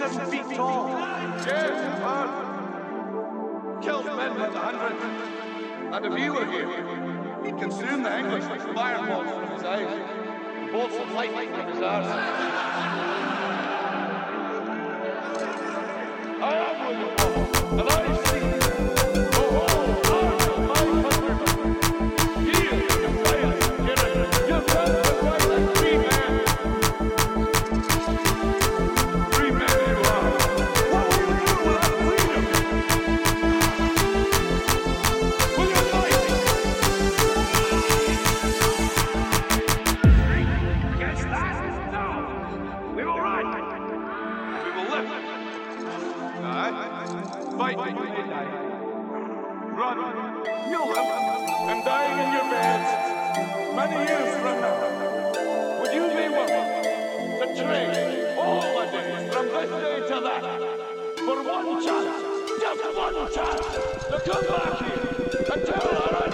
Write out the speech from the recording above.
7 feet tall. Yes, man. Killed men with the 100. And if he were here, he'd consume the English like fireballs from his eyes, and bolts of light from his arse. I am William Wallace, and I see the whole army of my countrymen. Here, you players, get it. You stand the right like free men. Free men you are. What will you do without freedom? Will you fight? Against that? No. We will run. We will live. Aye. Fight when you die. Run. You'll live. And dying in your beds many years from now. Would you be willing to trade all the days from this day to that for one chance, just one chance, to come back here and tell our